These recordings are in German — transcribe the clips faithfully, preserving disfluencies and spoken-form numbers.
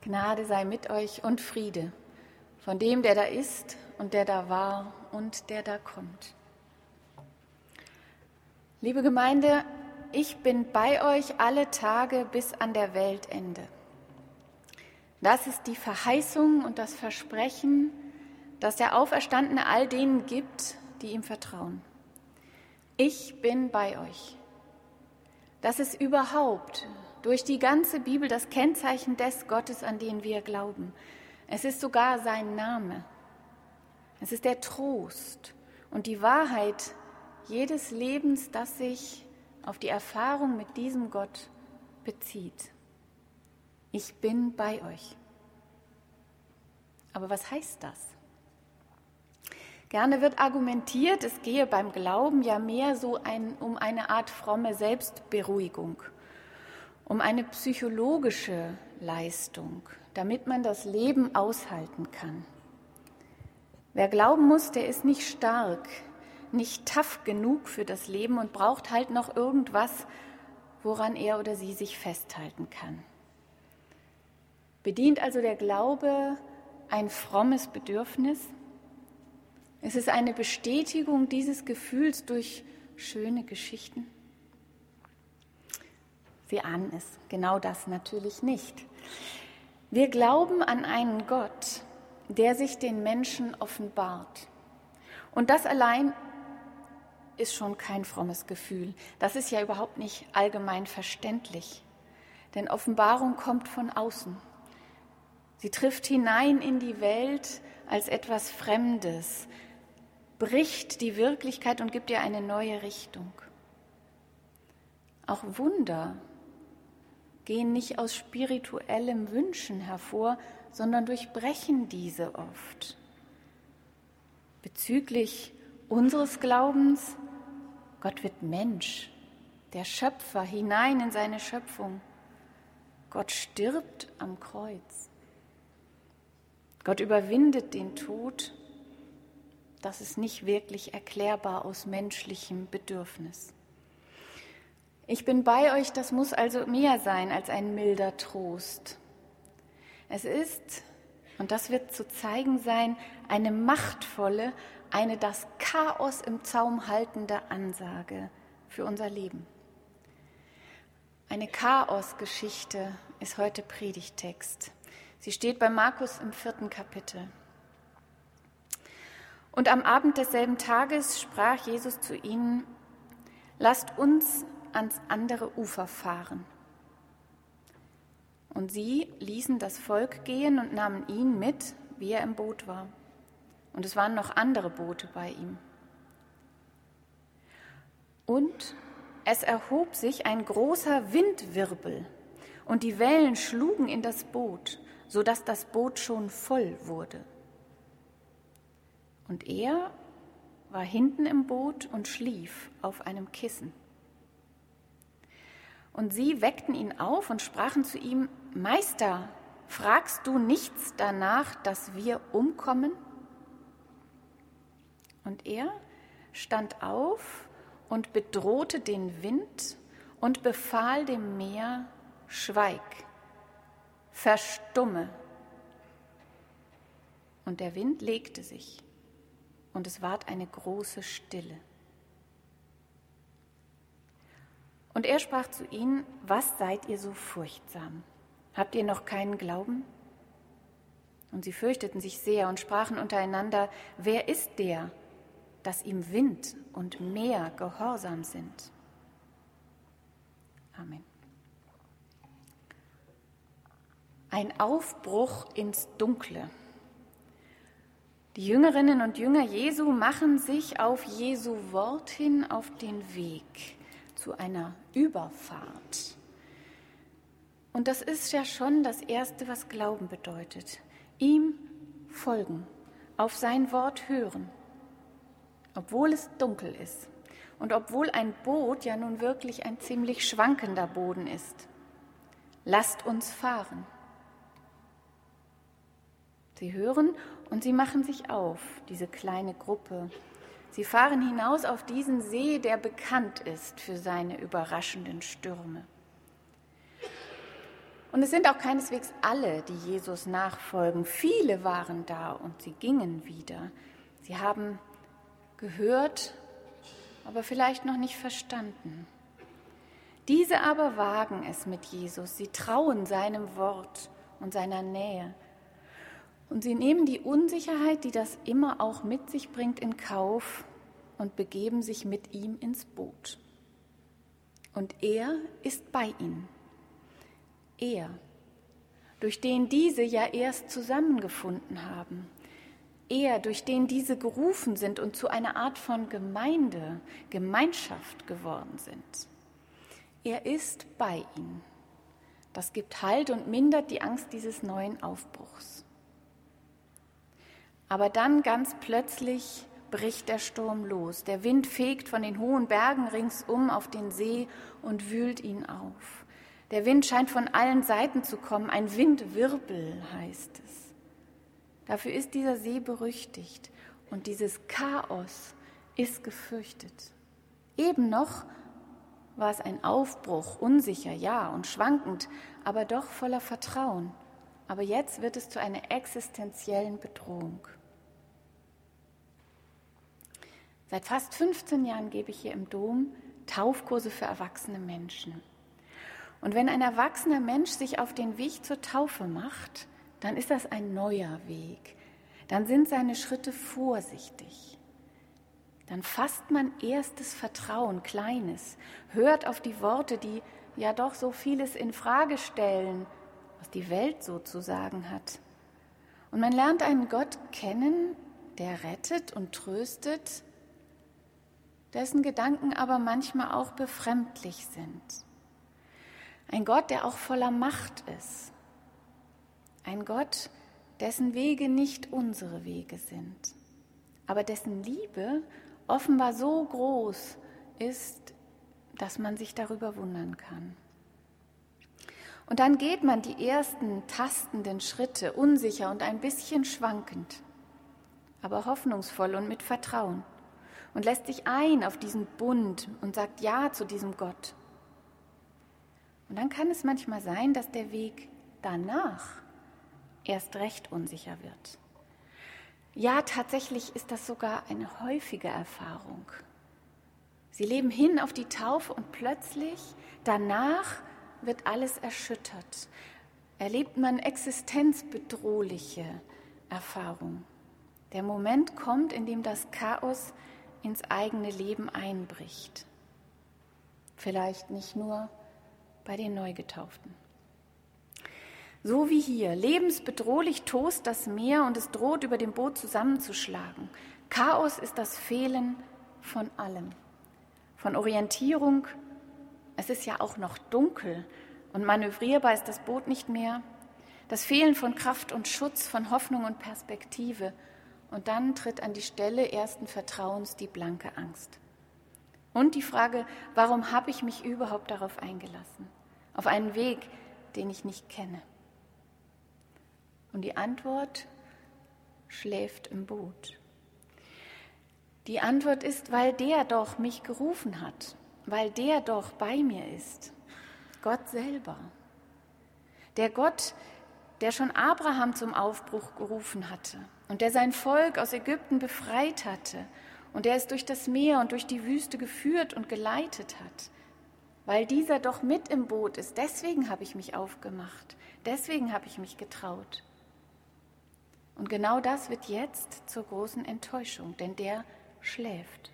Gnade sei mit euch und Friede von dem, der da ist und der da war und der da kommt. Liebe Gemeinde, ich bin bei euch alle Tage bis an der Weltende. Das ist die Verheißung und das Versprechen, das der Auferstandene all denen gibt, die ihm vertrauen. Ich bin bei euch. Das ist überhaupt durch die ganze Bibel das Kennzeichen des Gottes, an den wir glauben. Es ist sogar sein Name. Es ist der Trost und die Wahrheit jedes Lebens, das sich auf die Erfahrung mit diesem Gott bezieht. Ich bin bei euch. Aber was heißt das? Gerne wird argumentiert, es gehe beim Glauben ja mehr so ein, um eine Art fromme Selbstberuhigung, um eine psychologische Leistung, damit man das Leben aushalten kann. Wer glauben muss, der ist nicht stark, nicht tough genug für das Leben und braucht halt noch irgendwas, woran er oder sie sich festhalten kann. Bedient also der Glaube ein frommes Bedürfnis? Es ist eine Bestätigung dieses Gefühls durch schöne Geschichten? Sie ahnen es, genau das natürlich nicht. Wir glauben an einen Gott, der sich den Menschen offenbart. Und das allein ist schon kein frommes Gefühl. Das ist ja überhaupt nicht allgemein verständlich. Denn Offenbarung kommt von außen. Sie trifft hinein in die Welt als etwas Fremdes, bricht die Wirklichkeit und gibt ihr eine neue Richtung. Auch Wunder gehen nicht aus spirituellem Wünschen hervor, sondern durchbrechen diese oft. Bezüglich unseres Glaubens, Gott wird Mensch, der Schöpfer, hinein in seine Schöpfung. Gott stirbt am Kreuz. Gott überwindet den Tod. Das ist nicht wirklich erklärbar aus menschlichem Bedürfnis. Ich bin bei euch, das muss also mehr sein als ein milder Trost. Es ist, und das wird zu zeigen sein, eine machtvolle, eine das Chaos im Zaum haltende Ansage für unser Leben. Eine Chaosgeschichte ist heute Predigtext. Sie steht bei Markus im vierten Kapitel. Und am Abend desselben Tages sprach Jesus zu ihnen: Lasst uns ans andere Ufer fahren. Und sie ließen das Volk gehen und nahmen ihn mit, wie er im Boot war. Und es waren noch andere Boote bei ihm. Und es erhob sich ein großer Windwirbel, und die Wellen schlugen in das Boot, sodass das Boot schon voll wurde. Und er war hinten im Boot und schlief auf einem Kissen. Und sie weckten ihn auf und sprachen zu ihm: Meister, fragst du nichts danach, dass wir umkommen? Und er stand auf und bedrohte den Wind und befahl dem Meer: Schweig, verstumme. Und der Wind legte sich, und es ward eine große Stille. Und er sprach zu ihnen: Was seid ihr so furchtsam? Habt ihr noch keinen Glauben? Und sie fürchteten sich sehr und sprachen untereinander: Wer ist der, dass ihm Wind und Meer gehorsam sind? Amen. Ein Aufbruch ins Dunkle. Die Jüngerinnen und Jünger Jesu machen sich auf Jesu Wort hin auf den Weg zu einer Überfahrt. Und das ist ja schon das Erste, was Glauben bedeutet. Ihm folgen, auf sein Wort hören, obwohl es dunkel ist und obwohl ein Boot ja nun wirklich ein ziemlich schwankender Boden ist. Lasst uns fahren. Sie hören und sie machen sich auf, diese kleine Gruppe. Sie fahren hinaus auf diesen See, der bekannt ist für seine überraschenden Stürme. Und es sind auch keineswegs alle, die Jesus nachfolgen. Viele waren da und sie gingen wieder. Sie haben gehört, aber vielleicht noch nicht verstanden. Diese aber wagen es mit Jesus. Sie trauen seinem Wort und seiner Nähe. Und sie nehmen die Unsicherheit, die das immer auch mit sich bringt, in Kauf und begeben sich mit ihm ins Boot. Und er ist bei ihnen. Er, durch den diese ja erst zusammengefunden haben. Er, durch den diese gerufen sind und zu einer Art von Gemeinde, Gemeinschaft geworden sind. Er ist bei ihnen. Das gibt Halt und mindert die Angst dieses neuen Aufbruchs. Aber dann ganz plötzlich bricht der Sturm los. Der Wind fegt von den hohen Bergen ringsum auf den See und wühlt ihn auf. Der Wind scheint von allen Seiten zu kommen. Ein Windwirbel heißt es. Dafür ist dieser See berüchtigt und dieses Chaos ist gefürchtet. Eben noch war es ein Aufbruch, unsicher, ja, und schwankend, aber doch voller Vertrauen. Aber jetzt wird es zu einer existenziellen Bedrohung. Seit fast fünfzehn Jahren gebe ich hier im Dom Taufkurse für erwachsene Menschen. Und wenn ein erwachsener Mensch sich auf den Weg zur Taufe macht, dann ist das ein neuer Weg. Dann sind seine Schritte vorsichtig. Dann fasst man erstes Vertrauen, Kleines, hört auf die Worte, die ja doch so vieles in Frage stellen, was die Welt so zu sagen hat. Und man lernt einen Gott kennen, der rettet und tröstet, dessen Gedanken aber manchmal auch befremdlich sind. Ein Gott, der auch voller Macht ist. Ein Gott, dessen Wege nicht unsere Wege sind, aber dessen Liebe offenbar so groß ist, dass man sich darüber wundern kann. Und dann geht man die ersten tastenden Schritte, unsicher und ein bisschen schwankend, aber hoffnungsvoll und mit Vertrauen und lässt sich ein auf diesen Bund und sagt Ja zu diesem Gott. Und dann kann es manchmal sein, dass der Weg danach erst recht unsicher wird. Ja, tatsächlich ist das sogar eine häufige Erfahrung. Sie leben hin auf die Taufe und plötzlich, danach wird alles erschüttert. Erlebt man existenzbedrohliche Erfahrungen. Der Moment kommt, in dem das Chaos ins eigene Leben einbricht. Vielleicht nicht nur bei den Neugetauften. So wie hier, lebensbedrohlich tost das Meer und es droht, über dem Boot zusammenzuschlagen. Chaos ist das Fehlen von allem. Von Orientierung, es ist ja auch noch dunkel und manövrierbar ist das Boot nicht mehr. Das Fehlen von Kraft und Schutz, von Hoffnung und Perspektive. Und dann tritt an die Stelle ersten Vertrauens die blanke Angst. Und die Frage, warum habe ich mich überhaupt darauf eingelassen? Auf einen Weg, den ich nicht kenne. Und die Antwort schläft im Boot. Die Antwort ist, weil der doch mich gerufen hat, weil der doch bei mir ist, Gott selber. Der Gott, der schon Abraham zum Aufbruch gerufen hatte und der sein Volk aus Ägypten befreit hatte und der es durch das Meer und durch die Wüste geführt und geleitet hat. Weil dieser doch mit im Boot ist, deswegen habe ich mich aufgemacht, deswegen habe ich mich getraut. Und genau das wird jetzt zur großen Enttäuschung, denn der schläft.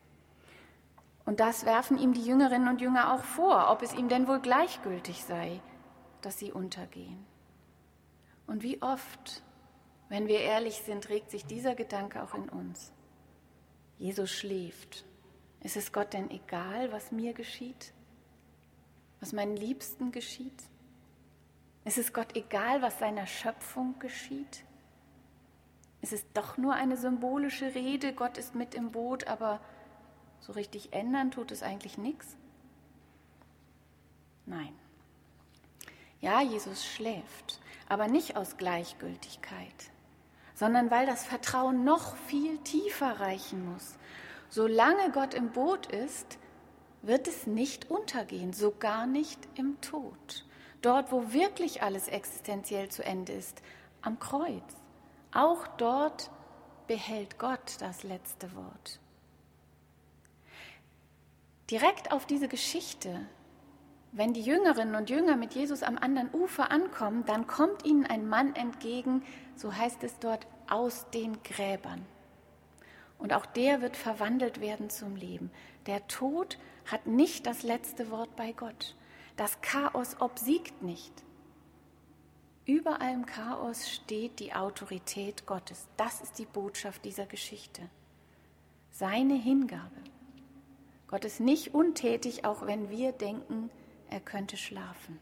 Und das werfen ihm die Jüngerinnen und Jünger auch vor, ob es ihm denn wohl gleichgültig sei, dass sie untergehen. Und wie oft, wenn wir ehrlich sind, regt sich dieser Gedanke auch in uns. Jesus schläft. Ist es Gott denn egal, was mir geschieht? Was meinen Liebsten geschieht? Ist es Gott egal, was seiner Schöpfung geschieht? Ist es doch nur eine symbolische Rede, Gott ist mit im Boot, aber so richtig ändern tut es eigentlich nichts? Nein. Ja, Jesus schläft, aber nicht aus Gleichgültigkeit, sondern weil das Vertrauen noch viel tiefer reichen muss. Solange Gott im Boot ist, wird es nicht untergehen, sogar nicht im Tod. Dort, wo wirklich alles existenziell zu Ende ist, am Kreuz. Auch dort behält Gott das letzte Wort. Direkt auf diese Geschichte, wenn die Jüngerinnen und Jünger mit Jesus am anderen Ufer ankommen, dann kommt ihnen ein Mann entgegen, so heißt es dort, aus den Gräbern. Und auch der wird verwandelt werden zum Leben. Der Tod hat nicht das letzte Wort bei Gott. Das Chaos obsiegt nicht. Über allem Chaos steht die Autorität Gottes. Das ist die Botschaft dieser Geschichte. Seine Hingabe. Gott ist nicht untätig, auch wenn wir denken, er könnte schlafen.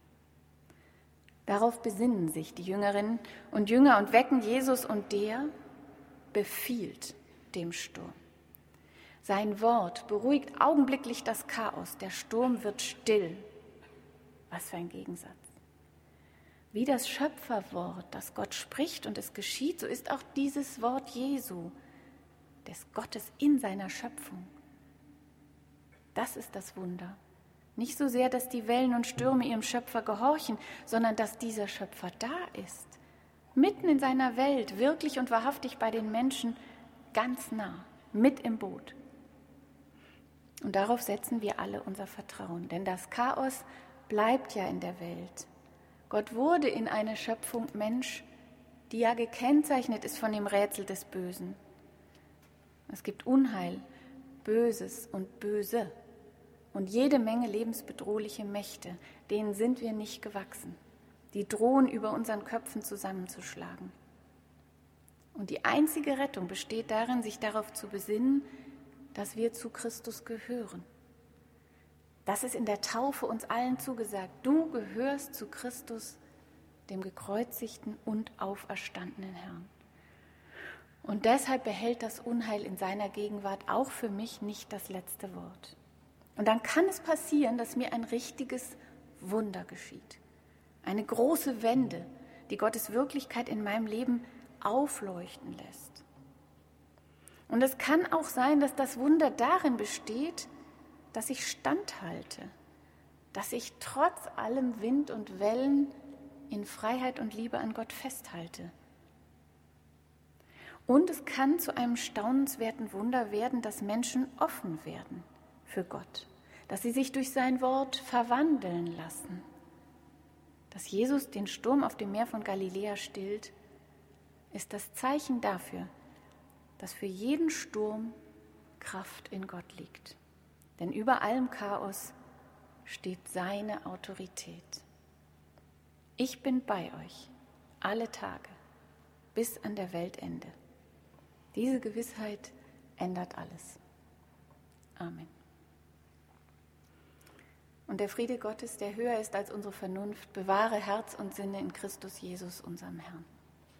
Darauf besinnen sich die Jüngerinnen und Jünger und wecken Jesus, und der befiehlt dem Sturm. Sein Wort beruhigt augenblicklich das Chaos. Der Sturm wird still. Was für ein Gegensatz. Wie das Schöpferwort, das Gott spricht und es geschieht, so ist auch dieses Wort Jesu, des Gottes in seiner Schöpfung. Das ist das Wunder. Nicht so sehr, dass die Wellen und Stürme ihrem Schöpfer gehorchen, sondern dass dieser Schöpfer da ist, mitten in seiner Welt, wirklich und wahrhaftig bei den Menschen, ganz nah, mit im Boot. Und darauf setzen wir alle unser Vertrauen, denn das Chaos bleibt ja in der Welt. Gott wurde in eine Schöpfung Mensch, die ja gekennzeichnet ist von dem Rätsel des Bösen. Es gibt Unheil, Böses und Böse und jede Menge lebensbedrohliche Mächte, denen sind wir nicht gewachsen. Die drohen über unseren Köpfen zusammenzuschlagen. Und die einzige Rettung besteht darin, sich darauf zu besinnen, dass wir zu Christus gehören. Das ist in der Taufe uns allen zugesagt. Du gehörst zu Christus, dem gekreuzigten und auferstandenen Herrn. Und deshalb behält das Unheil in seiner Gegenwart auch für mich nicht das letzte Wort. Und dann kann es passieren, dass mir ein richtiges Wunder geschieht. Eine große Wende, die Gottes Wirklichkeit in meinem Leben aufleuchten lässt. Und es kann auch sein, dass das Wunder darin besteht, dass ich standhalte, dass ich trotz allem Wind und Wellen in Freiheit und Liebe an Gott festhalte. Und es kann zu einem staunenswerten Wunder werden, dass Menschen offen werden für Gott, dass sie sich durch sein Wort verwandeln lassen, dass Jesus den Sturm auf dem Meer von Galiläa stillt, ist das Zeichen dafür, dass für jeden Sturm Kraft in Gott liegt. Denn über allem Chaos steht seine Autorität. Ich bin bei euch alle Tage bis an der Weltende. Diese Gewissheit ändert alles. Amen. Und der Friede Gottes, der höher ist als unsere Vernunft, bewahre Herz und Sinne in Christus Jesus, unserem Herrn.